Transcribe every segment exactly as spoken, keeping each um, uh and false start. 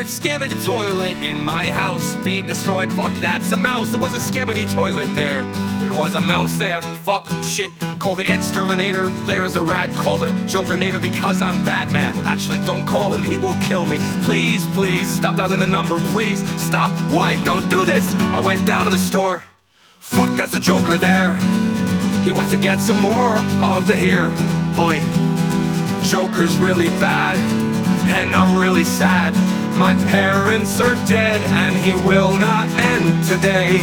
heard skimmity toilet in my house being destroyed. Fuck, that's a mouse. There was a skimmity toilet there. There was a mouse there. Fuck, shit, call the exterminator. There's a rat, call the Jokernator because I'm Batman. Actually, don't call him, he will kill me. Please, please, stop dialing the number, please. Stop, why, don't do this. I went down to the store. Fuck, that's the Joker there. He wants to get some more of the here. Boy, Joker's really bad, and I'm really sad. My parents are dead, and he will not end today.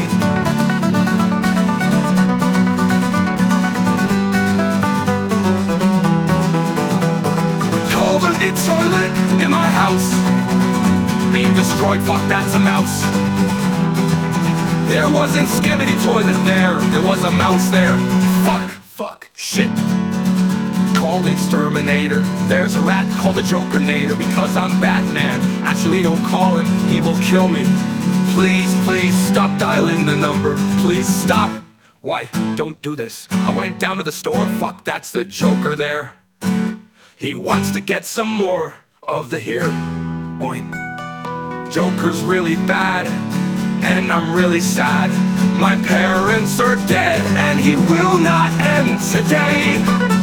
Toilet, toilet in my house being destroyed, fuck, that's a mouse. There wasn't skimmity toilet there, there was a mouse there. Fuck, fuck, shit. Call the exterminator. There's a rat, call the Jokernator because I'm Batman. Actually, don't call him, he will kill me. Please, please, stop dialing the number. Please, stop. Why, don't do this. I went down to the store, fuck, that's the Joker there. He wants to get some more of the here. Boy, Joker's really bad, and I'm really sad. My parents are dead, and he will not end today.